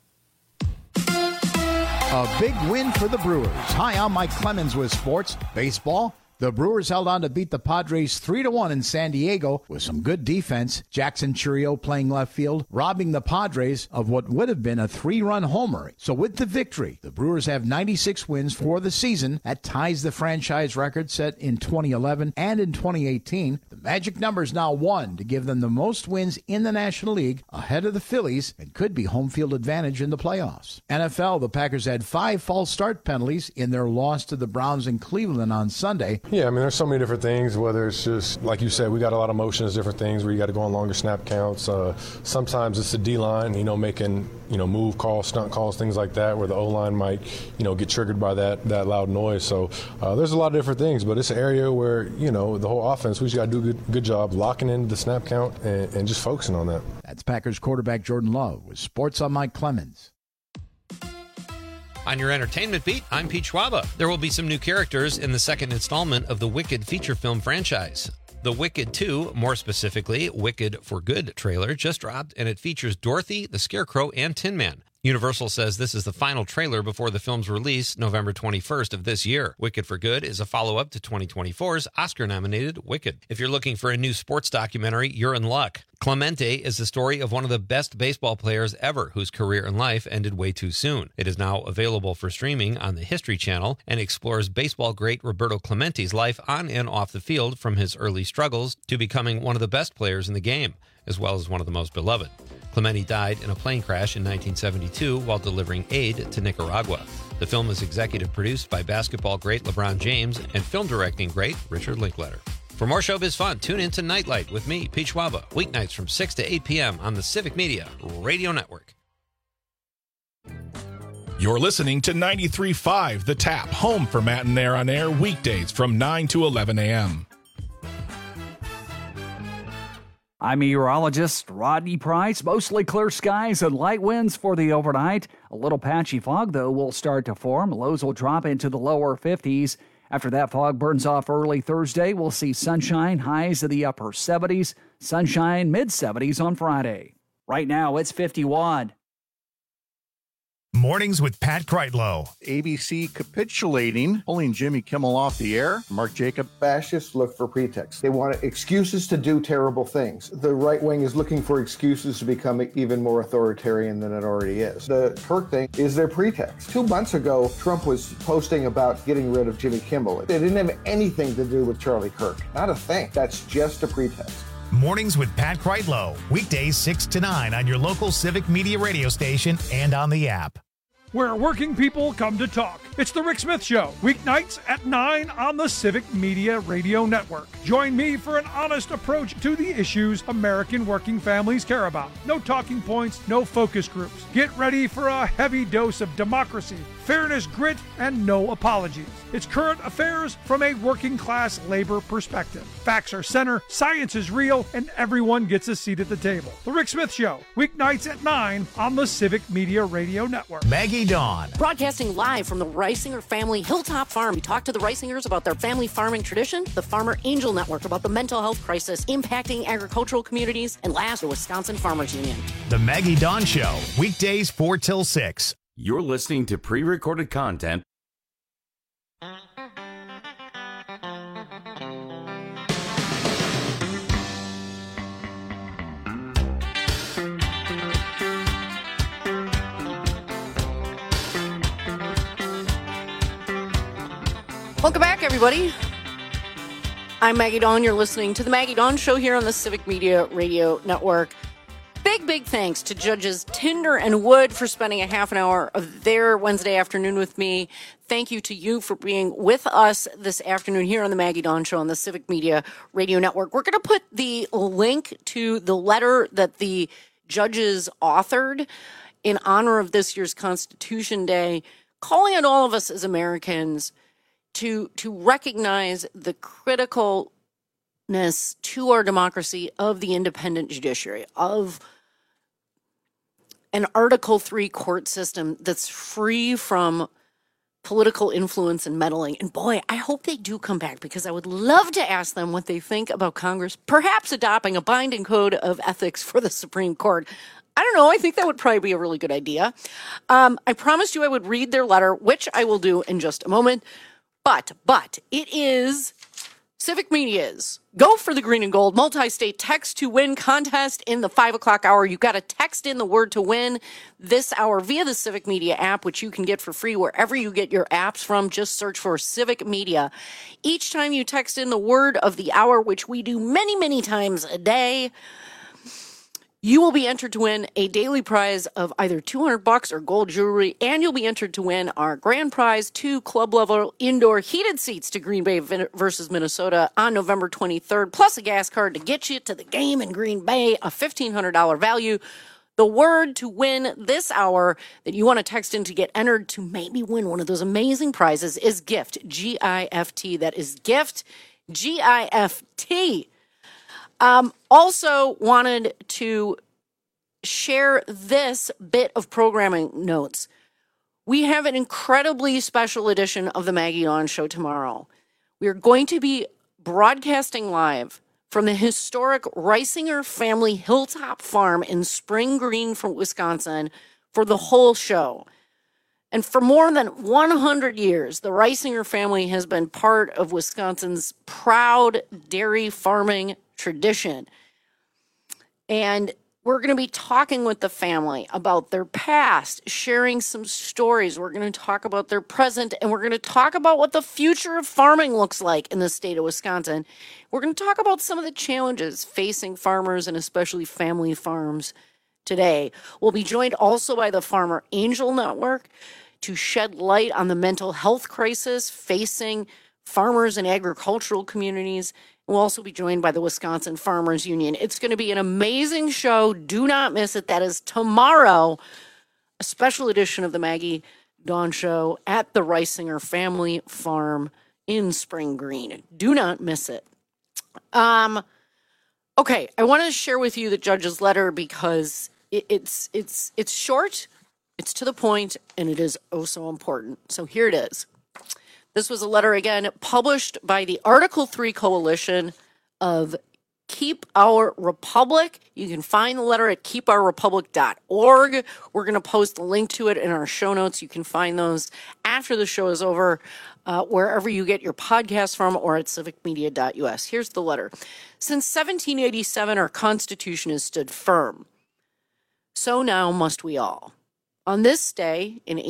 A big win for the Brewers. Hi, I'm Mike Clemens with Sports Baseball. The Brewers held on to beat the Padres 3-1 in San Diego with some good defense. Jackson Chourio playing left field, robbing the Padres of what would have been a 3-run homer. So with the victory, the Brewers have 96 wins for the season. That ties the franchise record set in 2011 and in 2018. The magic number is now 1 to give them the most wins in the National League, ahead of the Phillies, and could be home field advantage in the playoffs. NFL, the Packers had 5 false start penalties in their loss to the Browns in Cleveland on Sunday. Yeah, I mean, there's so many different things, whether it's just, like you said, we got a lot of motions, different things where you got to go on longer snap counts. Sometimes it's the D-line, making, move calls, stunt calls, things like that, where the O-line might, get triggered by that loud noise. So there's a lot of different things, but it's an area where, the whole offense, we just got to do a good job locking in the snap count and just focusing on that. That's Packers quarterback Jordan Love with Sports on Mike Clemens. On your entertainment beat, I'm Pete Schwaba. There will be some new characters in the second installment of the Wicked feature film franchise. The Wicked 2, more specifically, Wicked for Good trailer just dropped, and it features Dorothy, the Scarecrow, and Tin Man. Universal says this is the final trailer before the film's release November 21st of this year. Wicked for Good is a follow-up to 2024's Oscar-nominated Wicked. If you're looking for a new sports documentary, you're in luck. Clemente is the story of one of the best baseball players ever whose career and life ended way too soon. It is now available for streaming on the History Channel and explores baseball great Roberto Clemente's life on and off the field, from his early struggles to becoming one of the best players in the game, as well as one of the most beloved. Clemente died in a plane crash in 1972 while delivering aid to Nicaragua. The film is executive produced by basketball great LeBron James and film directing great Richard Linklater. For more showbiz fun, tune in to Nightlight with me, Pete Schwaba, weeknights from 6 to 8 p.m. on the Civic Media Radio Network. You're listening to 93.5 The Tap, home for Matt and Air on Air, weekdays from 9 to 11 a.m. I'm meteorologist Rodney Price. Mostly clear skies and light winds for the overnight. A little patchy fog, though, will start to form. Lows will drop into the lower 50s. After that fog burns off early Thursday, we'll see sunshine, highs in the upper 70s, sunshine, mid-70s on Friday. Right now, it's 51. Mornings with Pat Kreitlow. ABC capitulating, pulling Jimmy Kimmel off the air. Mark Jacob. Fascists look for pretexts. They want excuses to do terrible things. The right wing is looking for excuses to become even more authoritarian than it already is. The Kirk thing is their pretext. 2 months ago, Trump was posting about getting rid of Jimmy Kimmel. It didn't have anything to do with Charlie Kirk. Not a thing. That's just a pretext. Mornings with Pat Kreitlow. Weekdays 6 to 9 on your local Civic Media radio station and on the app. Where working people come to talk. It's the Rick Smith Show, weeknights at 9 on the Civic Media Radio Network. Join me for an honest approach to the issues American working families care about. No talking points, no focus groups. Get ready for a heavy dose of democracy, fairness, grit, and no apologies. It's current affairs from a working-class labor perspective. Facts are center, science is real, and everyone gets a seat at the table. The Rick Smith Show, weeknights at 9 on the Civic Media Radio Network. Maggie Dawn. Broadcasting live from the Reisinger family Hilltop Farm. We talk to the Reisingers about their family farming tradition, the Farmer Angel Network about the mental health crisis impacting agricultural communities, and last, the Wisconsin Farmers Union. The Maggie Dawn Show, weekdays 4 till 6. You're listening to pre-recorded content. Welcome back, everybody. I'm Maggie Dawn. You're listening to the Maggie Dawn Show here on the Civic Media Radio Network. Big thanks to Judges Tinder and Wood for spending a half an hour of their Wednesday afternoon with me. Thank you to you for being with us this afternoon here on the Maggie Dawn Show on the Civic Media Radio Network. We're going to put the link to the letter that the judges authored in honor of this year's Constitution Day, calling on all of us as Americans to recognize the criticalness to our democracy of the independent judiciary, of an Article III court system that's free from political influence and meddling. And boy, I hope they do come back, because I would love to ask them what they think about Congress perhaps adopting a binding code of ethics for the Supreme Court. I don't know. I think that would probably be a really good idea. I promised you I would read their letter, which I will do in just a moment. But it is Civic Media's Go for the Green and Gold multi-state text to win contest in the 5 o'clock hour. You've got to text in the word to win this hour via the Civic Media app, which you can get for free wherever you get your apps from. Just search for Civic Media. Each time you text in the word of the hour, which we do many times a day, you will be entered to win a daily prize of either $200 or gold jewelry, and you'll be entered to win our grand prize, 2 club-level indoor heated seats to Green Bay versus Minnesota on November 23rd, plus a gas card to get you to the game in Green Bay, a $1,500 value. The word to win this hour that you want to text in to get entered to maybe win one of those amazing prizes is GIFT, G-I-F-T. That is GIFT, G-I-F-T. Also wanted to share this bit of programming notes. We have an incredibly special edition of the Maggie Dawn Show tomorrow. We are going to be broadcasting live from the historic Reisinger family Hilltop Farm in Spring Green, Wisconsin, for the whole show. And for more than 100 years, the Reisinger family has been part of Wisconsin's proud dairy farming tradition. And we're going to be talking with the family about their past, sharing some stories. We're going to talk about their present, and we're going to talk about what the future of farming looks like in the state of Wisconsin. We're going to talk about some of the challenges facing farmers and especially family farms today. We'll be joined also by the Farmer Angel Network to shed light on the mental health crisis facing farmers and agricultural communities. We'll also be joined by the Wisconsin Farmers Union. It's going to be an amazing show. Do not miss it. That is tomorrow, a special edition of the Maggie Dawn Show at the Reisinger Family Farm in Spring Green. Do not miss it. Okay, I want to share with you the judge's letter because it's short, it's to the point, and it is oh so important. So here it is. This was a letter, again, published by the Article III Coalition of Keep Our Republic. You can find the letter at keepourrepublic.org. We're going to post a link to it in our show notes. You can find those after the show is over, wherever you get your podcast from, or at civicmedia.us. Here's the letter. Since 1787, our Constitution has stood firm. So now must we all. On this day, in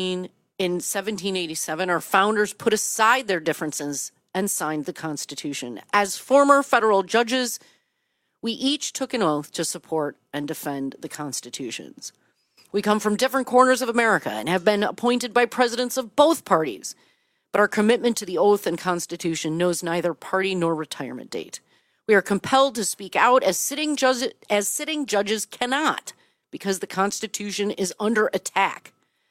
1787, our founders put aside their differences and signed the Constitution. As former federal judges, we each took an oath to support and defend the Constitutions. We come from different corners of America and have been appointed by presidents of both parties, but our commitment to the oath and Constitution knows neither party nor retirement date. We are compelled to speak out as sitting judges cannot, because the Constitution is under attack.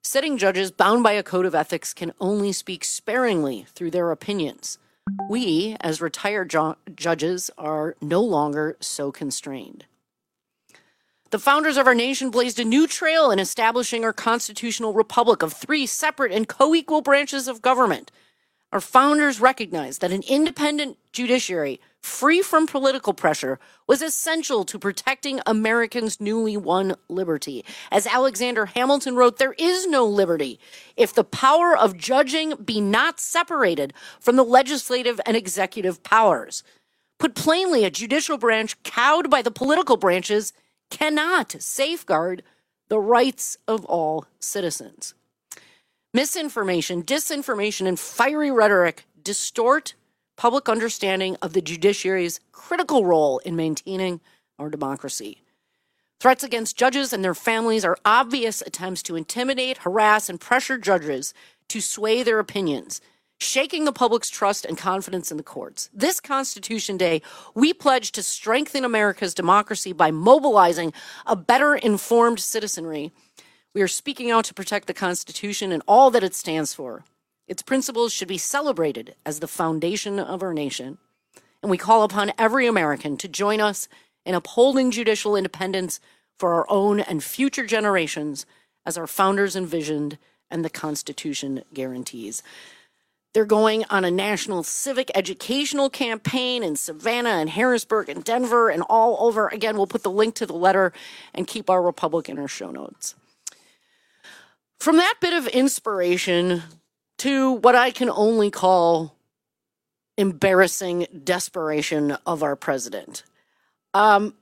Sitting judges bound by a code of ethics can only speak sparingly through their opinions. We, as retired judges, are no longer so constrained. The founders of our nation blazed a new trail in establishing our constitutional republic of 3 separate and co-equal branches of government. Our founders recognized that an independent judiciary, free from political pressure, was essential to protecting Americans' newly won liberty. As Alexander Hamilton wrote, there is no liberty if the power of judging be not separated from the legislative and executive powers. Put plainly, a judicial branch cowed by the political branches cannot safeguard the rights of all citizens. Misinformation, disinformation, and fiery rhetoric distort public understanding of the judiciary's critical role in maintaining our democracy. Threats against judges and their families are obvious attempts to intimidate, harass, and pressure judges to sway their opinions, shaking the public's trust and confidence in the courts. This Constitution Day, we pledge to strengthen America's democracy by mobilizing a better informed citizenry. We are speaking out to protect the Constitution and all that it stands for. Its principles should be celebrated as the foundation of our nation. And we call upon every American to join us in upholding judicial independence for our own and future generations as our founders envisioned and the Constitution guarantees. They're going on a national civic educational campaign in Savannah and Harrisburg and Denver and all over. Again, we'll put the link to the letter and keep our Republic in our show notes. From that bit of inspiration to what I can only call embarrassing desperation of our president. Donald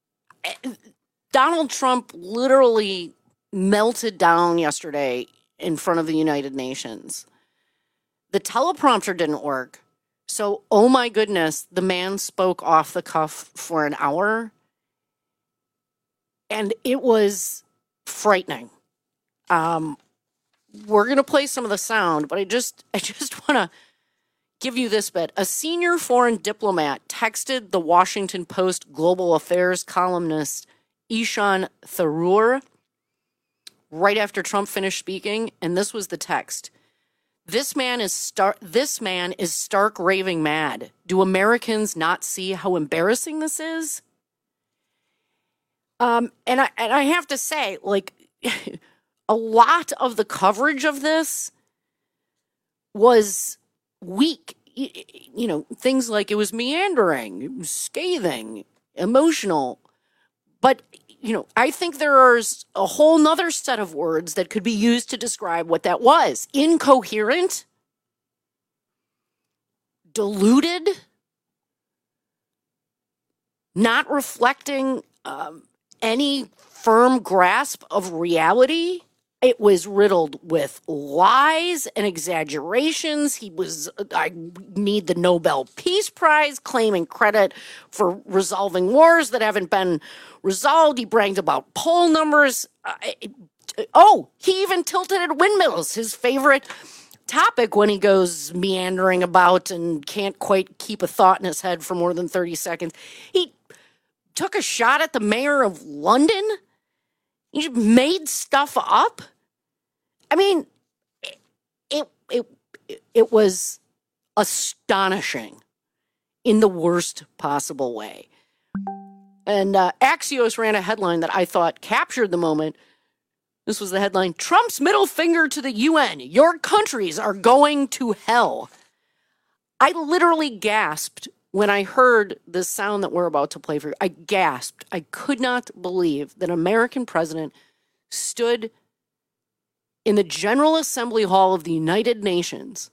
Trump literally melted down yesterday in front of the United Nations. The teleprompter didn't work. So, oh my goodness, the man spoke off the cuff for an hour. And it was frightening. We're going to play some of the sound, but I just want to give you this bit. A senior foreign diplomat texted the Washington Post global affairs columnist Ishan Tharoor right after Trump finished speaking, and this was the text. This man is stark raving mad. Do Americans not see how embarrassing this is? And I have to say, like, a lot of the coverage of this was weak. You know, things like it was meandering, it was scathing, emotional. But, you know, I think there's a whole nother set of words that could be used to describe what that was. Incoherent, deluded, not reflecting any firm grasp of reality. It was riddled with lies and exaggerations. I need the Nobel Peace Prize, claiming credit for resolving wars that haven't been resolved. He bragged about poll numbers. He even tilted at windmills, his favorite topic when he goes meandering about and can't quite keep a thought in his head for more than 30 seconds. He took a shot at the mayor of London. He made stuff up. I mean, it was astonishing in the worst possible way. And Axios ran a headline that I thought captured the moment. This was the headline: Trump's middle finger to the UN. Your countries are going to hell. I literally gasped when I heard this sound that we're about to play for you. I gasped. I could not believe that an American president stood in the General Assembly Hall of the United Nations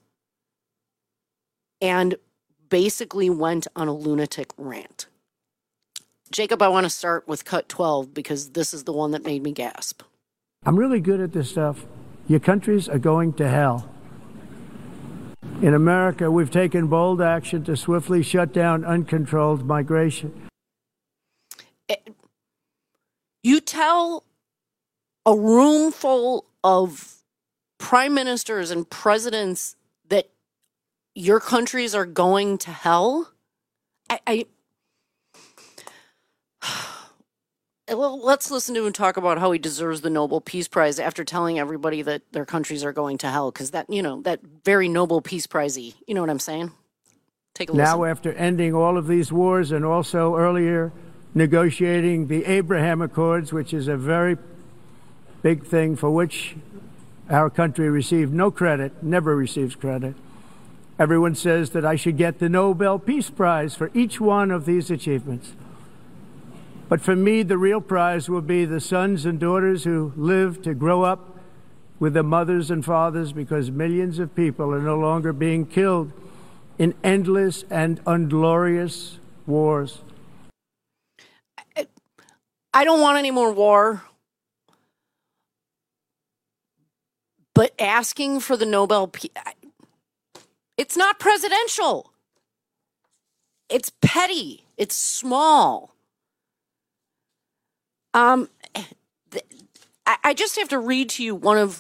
and basically went on a lunatic rant. Jacob, I want to start with cut 12 because this is the one that made me gasp. I'm really good at this stuff. Your countries are going to hell. In America, we've taken bold action to swiftly shut down uncontrolled migration. You tell a room full of prime ministers and presidents that your countries are going to hell? let's listen to him talk about how he deserves the Nobel Peace Prize after telling everybody that their countries are going to hell, because that very Nobel Peace Prize-y, you know what I'm saying? Take a listen. Now, after ending all of these wars and also earlier negotiating the Abraham Accords, which is a very big thing for which our country received no credit, never receives credit, everyone says that I should get the Nobel Peace Prize for each one of these achievements. But for me, the real prize will be the sons and daughters who live to grow up with their mothers and fathers, because millions of people are no longer being killed in endless and unglorious wars. I don't want any more war. But asking for the Nobel Peace, it's not presidential. It's petty. It's small. I just have to read to you one of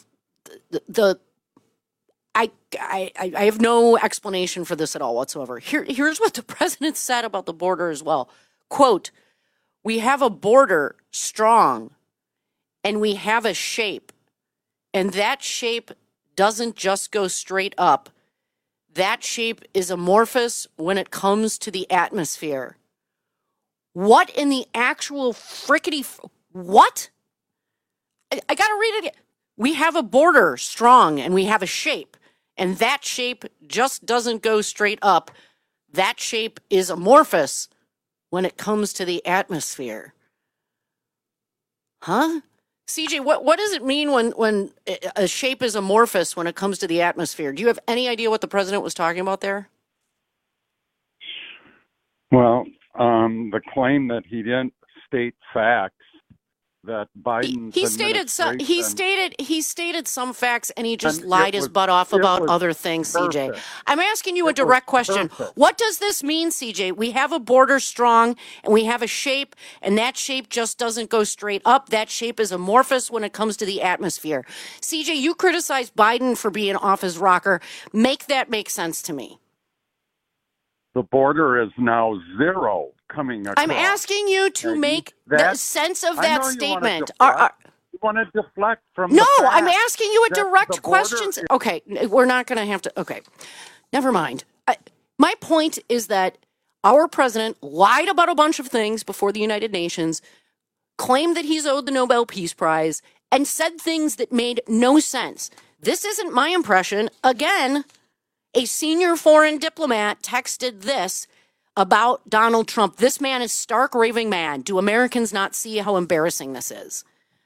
I have no explanation for this at all whatsoever. Here's what the president said about the border as well. Quote, "We have a border strong and we have a shape, and that shape doesn't just go straight up. That shape is amorphous when it comes to the atmosphere." What in the actual what? I got to read it again. We have a border strong and we have a shape, and that shape just doesn't go straight up. That shape is amorphous when it comes to the atmosphere. Huh? CJ, what does it mean when a shape is amorphous when it comes to the atmosphere? Do you have any idea what the president was talking about there? Well, the claim that he didn't state facts, that Biden he stated some facts, and he just lied his butt off about other things. Perfect. CJ, I'm asking you a direct question. Perfect. What does this mean, CJ? We have a border strong and we have a shape, and that shape just doesn't go straight up. That shape is amorphous when it comes to the atmosphere. CJ, you criticize Biden for being off his rocker. Make that make sense to me. The border is now zero coming across. I'm asking you to make the sense of that statement. You want to deflect from No, the fact I'm asking you a that direct the border question. is- Okay, we're not going to have to. Okay, never mind. My point is that our president lied about a bunch of things before the United Nations, claimed that he's owed the Nobel Peace Prize, and said things that made no sense. This isn't my impression. Again, a senior foreign diplomat texted this about Donald Trump. This man is stark raving mad. Do Americans not see how embarrassing this is?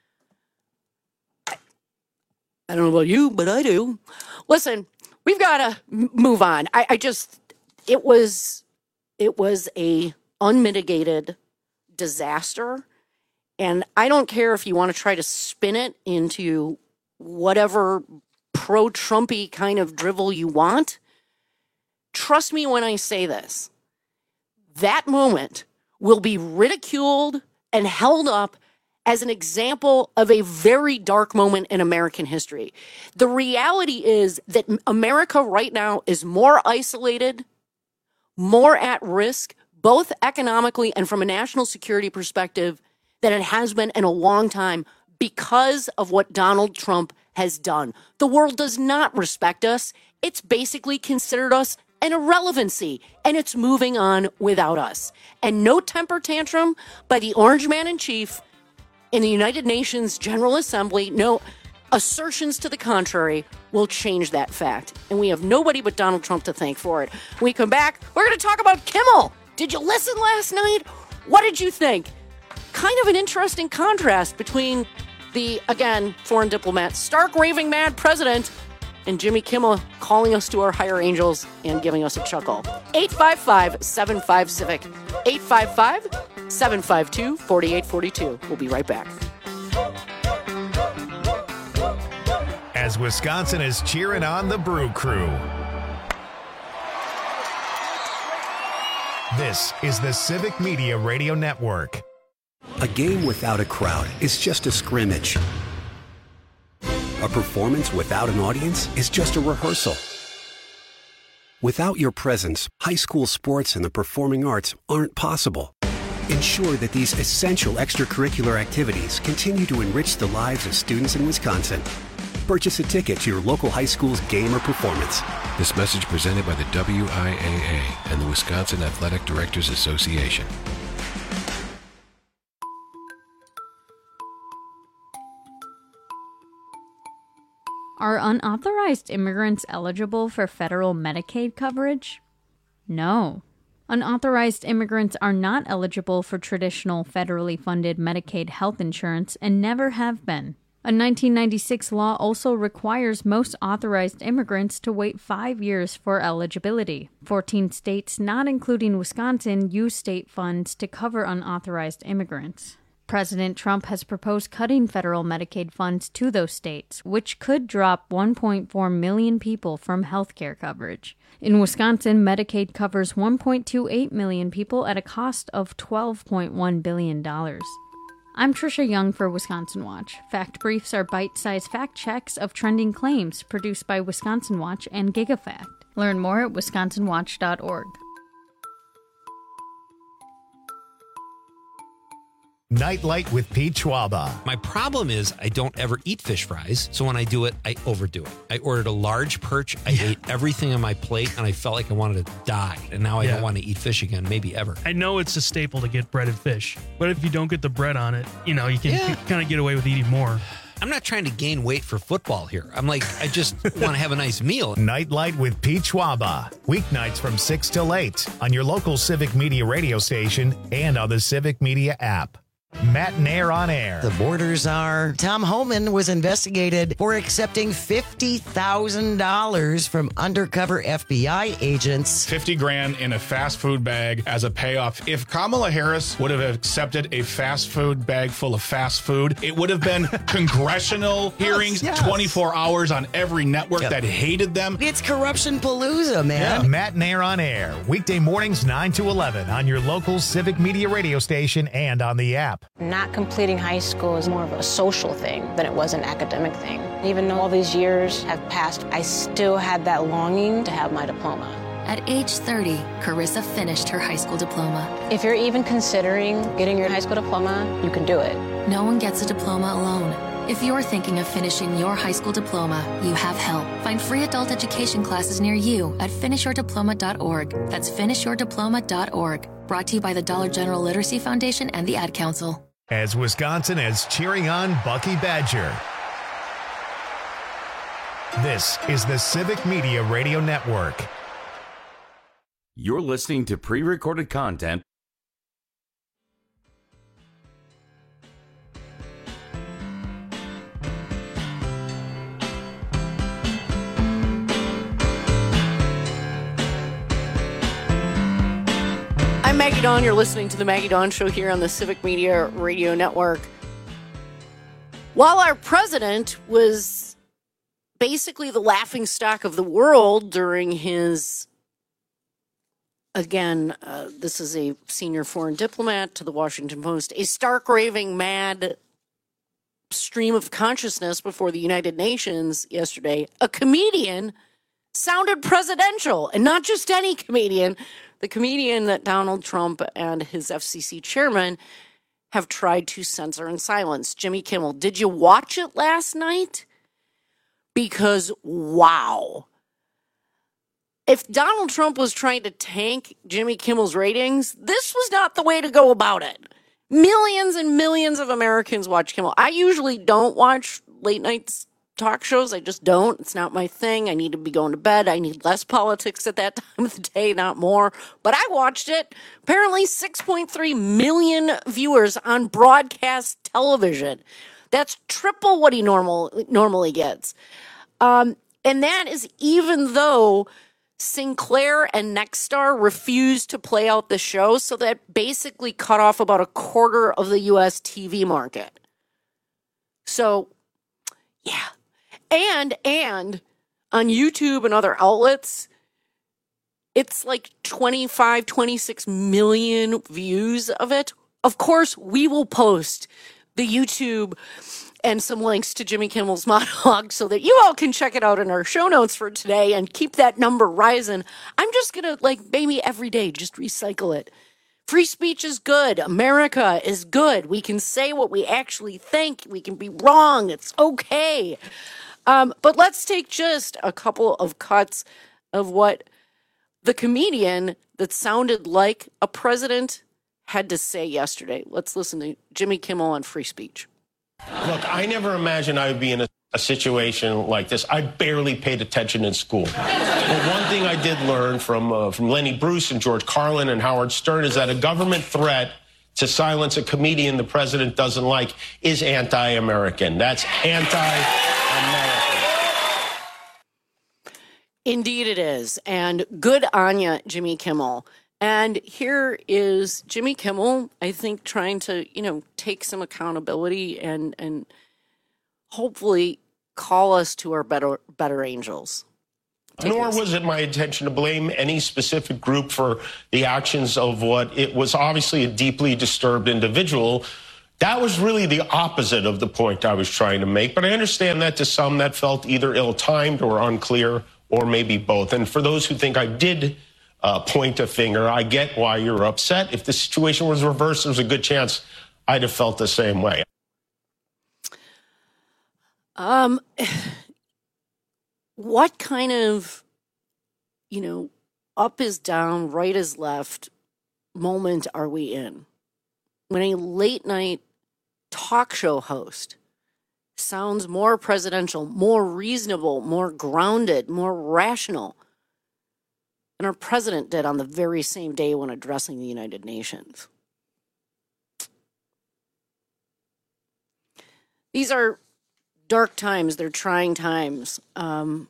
I don't know about you, but I do. Listen, we've got to move on. It was a unmitigated disaster. And I don't care if you want to try to spin it into whatever pro-Trumpy kind of drivel you want. Trust me when I say this. That moment will be ridiculed and held up as an example of a very dark moment in American history. The reality is that America right now is more isolated, more at risk, both economically and from a national security perspective, than it has been in a long time because of what Donald Trump has done. The world does not respect us. It's basically considered us an irrelevancy, and it's moving on without us. And no temper tantrum by the Orange Man in Chief in the United Nations General Assembly, no assertions to the contrary will change that fact. And we have nobody but Donald Trump to thank for it. When we come back, we're going to talk about Kimmel. Did you listen last night? What did you think? Kind of an interesting contrast between the, again, foreign diplomat, stark raving mad president, and Jimmy Kimmel calling us to our higher angels and giving us a chuckle. 855-75-CIVIC. 855-752-4842. We'll be right back. As Wisconsin is cheering on the Brew Crew. This is the Civic Media Radio Network. A game without a crowd is just a scrimmage. A performance without an audience is just a rehearsal. Without your presence, high school sports and the performing arts aren't possible. Ensure that these essential extracurricular activities continue to enrich the lives of students in Wisconsin. Purchase a ticket to your local high school's game or performance. This message presented by the WIAA and the Wisconsin Athletic Directors Association. Are unauthorized immigrants eligible for federal Medicaid coverage? No. Unauthorized immigrants are not eligible for traditional federally funded Medicaid health insurance and never have been. A 1996 law also requires most authorized immigrants to wait 5 years for eligibility. 14 states, not including Wisconsin, use state funds to cover unauthorized immigrants. President Trump has proposed cutting federal Medicaid funds to those states, which could drop 1.4 million people from health care coverage. In Wisconsin, Medicaid covers 1.28 million people at a cost of $12.1 billion. I'm Trisha Young for Wisconsin Watch. Fact Briefs are bite-sized fact checks of trending claims produced by Wisconsin Watch and GigaFact. Learn more at wisconsinwatch.org. Nightlight with Pete Schwaba. My problem is I don't ever eat fish fries, so when I do it, I overdo it. I ordered a large perch, I ate everything on my plate, and I felt like I wanted to die. And now I don't want to eat fish again, maybe ever. I know it's a staple to get breaded fish, but if you don't get the bread on it, you can kind of get away with eating more. I'm not trying to gain weight for football here. I'm like, I just want to have a nice meal. Nightlight with Pete Schwaba. Weeknights from 6 till 8 on your local Civic Media radio station and on the Civic Media app. Matt Nair on air. The borders are. Tom Homan was investigated for accepting $50,000 from undercover FBI agents. $50,000 in a fast food bag as a payoff. If Kamala Harris would have accepted a fast food bag full of fast food, it would have been congressional hearings, 24 hours on every network that hated them. It's corruption palooza, man. Yeah. Matt Nair on air. Weekday mornings 9 to 11 on your local Civic Media radio station and on the app. Not completing high school is more of a social thing than it was an academic thing. Even though all these years have passed, I still had that longing to have my diploma. At age 30, Carissa finished her high school diploma. If you're even considering getting your high school diploma, you can do it. No one gets a diploma alone. If you're thinking of finishing your high school diploma, you have help. Find free adult education classes near you at finishyourdiploma.org. That's finishyourdiploma.org. Brought to you by the Dollar General Literacy Foundation and the Ad Council. As Wisconsin is cheering on Bucky Badger. This is the Civic Media Radio Network. You're listening to pre-recorded content. I'm Maggie Dawn. You're listening to the Maggie Dawn Show here on the Civic Media Radio Network. While our president was basically the laughingstock of the world during his, again, this is a senior foreign diplomat to the Washington Post, a stark raving mad stream of consciousness before the United Nations yesterday, a comedian sounded presidential, and not just any comedian. The comedian that Donald Trump and his FCC chairman have tried to censor and silence, Jimmy Kimmel. Did you watch it last night? Because, wow. If Donald Trump was trying to tank Jimmy Kimmel's ratings, this was not the way to go about it. Millions and millions of Americans watch Kimmel. I usually don't watch late night talk shows. I just don't. It's not my thing. I need to be going to bed. I need less politics at that time of the day, not more. But I watched it. Apparently 6.3 million viewers on broadcast television. That's triple what he normally gets. And that is even though Sinclair and Nexstar refused to play out the show, so that basically cut off about a quarter of the U.S. TV market. So, yeah. And on YouTube and other outlets, it's like 25, 26 million views of it. Of course, we will post the YouTube and some links to Jimmy Kimmel's monologue so that you all can check it out in our show notes for today and keep that number rising. I'm just going to, maybe every day, just recycle it Free speech is good. America is good. We can say what we actually think. We can be wrong. It's okay. But let's take just a couple of cuts of what the comedian that sounded like a president had to say yesterday. Let's listen to Jimmy Kimmel on free speech. Look, I never imagined I would be in a situation like this. I barely paid attention in school. But one thing I did learn from Lenny Bruce and George Carlin and Howard Stern is that a government threat to silence a comedian the president doesn't like is anti-American. That's anti-American. Indeed it is. And good on you, Jimmy Kimmel. And here is Jimmy Kimmel, I think, trying to, take some accountability and hopefully call us to our better angels. Nor was it my intention to blame any specific group for the actions of what it was obviously a deeply disturbed individual. That was really the opposite of the point I was trying to make. But I understand that to some that felt either ill-timed or unclear or maybe both. And for those who think I did point a finger, I get why you're upset. If the situation was reversed, there's a good chance I'd have felt the same way. What kind of, up is down, right is left moment are we in? When a late night talk show host sounds more presidential, more reasonable, more grounded, more rational than our president did on the very same day when addressing the United Nations. These are dark times. They're trying times. And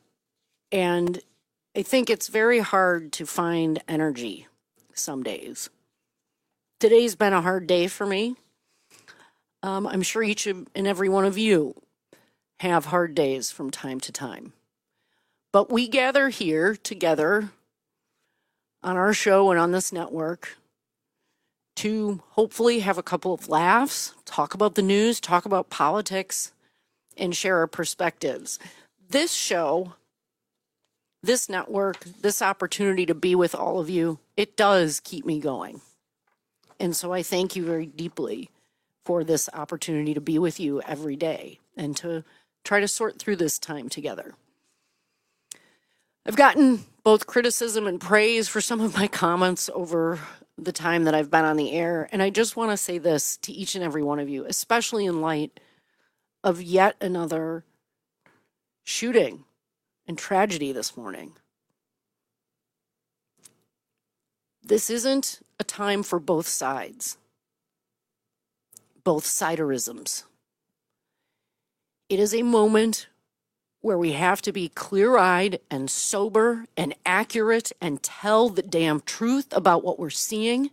I think it's very hard to find energy some days. Today's been a hard day for me. I'm sure each and every one of you have hard days from time to time. But we gather here together on our show and on this network to hopefully have a couple of laughs, talk about the news, talk about politics, and share our perspectives. This show, this network, this opportunity to be with all of you, it does keep me going. And so I thank you very deeply for this opportunity to be with you every day and to try to sort through this time together. I've gotten both criticism and praise for some of my comments over the time that I've been on the air. And I just want to say this to each and every one of you, especially in light of yet another shooting and tragedy this morning. This isn't a time for both sides, both siderisms. It is a moment where we have to be clear-eyed and sober and accurate and tell the damn truth about what we're seeing.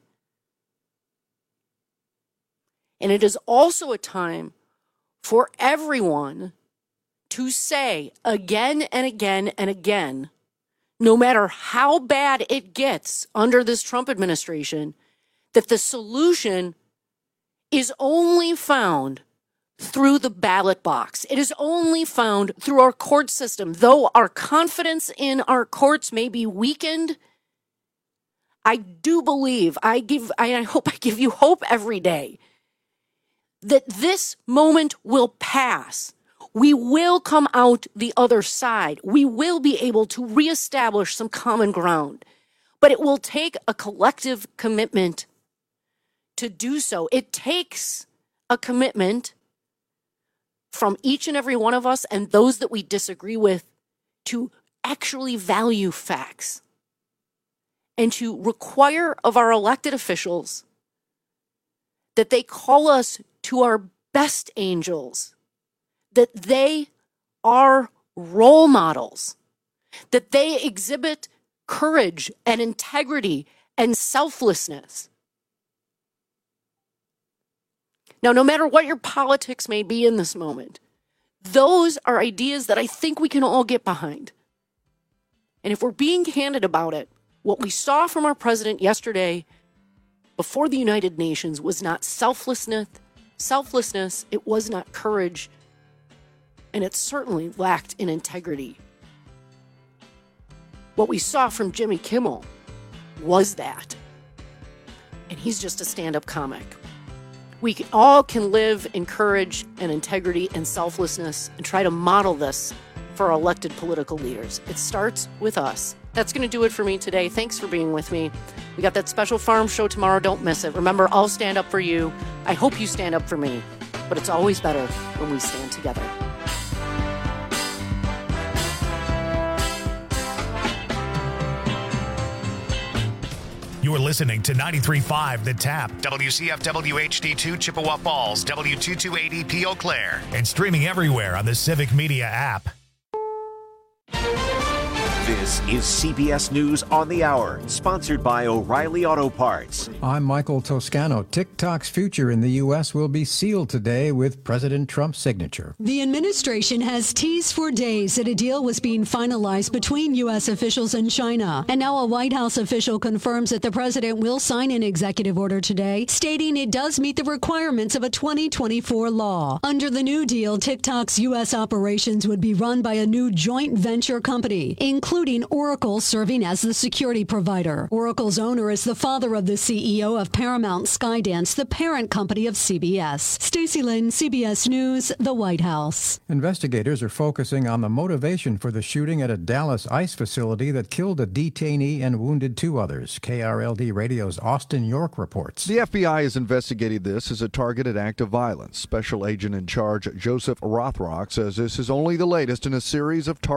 And it is also a time for everyone to say again and again and again, no matter how bad it gets under this Trump administration, that the solution is only found through the ballot box. It is only found through our court system. Though our confidence in our courts may be weakened, I do believe, I hope I give you hope every day, that this moment will pass. We will come out the other side. We will be able to reestablish some common ground. But it will take a collective commitment to do so. It takes a commitment from each and every one of us and those that we disagree with to actually value facts and to require of our elected officials that they call us to our best angels, that they are role models, that they exhibit courage and integrity and selflessness. Now, no matter what your politics may be in this moment, those are ideas that I think we can all get behind. And if we're being candid about it, what we saw from our president yesterday before the United Nations was not selflessness, it was not courage, and it certainly lacked in integrity. What we saw from Jimmy Kimmel was that. and he's just a stand-up comic. We all can live in courage and integrity and selflessness and try to model this for our elected political leaders. It starts with us. That's going to do it for me today. Thanks for being with me. We got that special farm show tomorrow. Don't miss it. Remember, I'll stand up for you. I hope you stand up for me. But it's always better when we stand together. You're listening to 93.5 The Tap, WCFW HD2 Chippewa Falls, W228EP Eau Claire, and streaming everywhere on the Civic Media app. This is CBS News on the Hour, sponsored by O'Reilly Auto Parts. I'm Michael Toscano. TikTok's future in the U.S. will be sealed today with President Trump's signature. The administration has teased for days that a deal was being finalized between U.S. officials and China. And now a White House official confirms that the president will sign an executive order today, stating it does meet the requirements of a 2024 law. Under the new deal, TikTok's U.S. operations would be run by a new joint venture company, including Oracle serving as the security provider. Oracle's owner is the father of the CEO of Paramount Skydance, the parent company of CBS. Stacey Lynn, CBS News, the White House. Investigators are focusing on the motivation for the shooting at a Dallas ICE facility that killed a detainee and wounded 2 others. KRLD Radio's Austin York reports. The FBI is investigating this as a targeted act of violence. Special agent in charge Joseph Rothrock says this is only the latest in a series of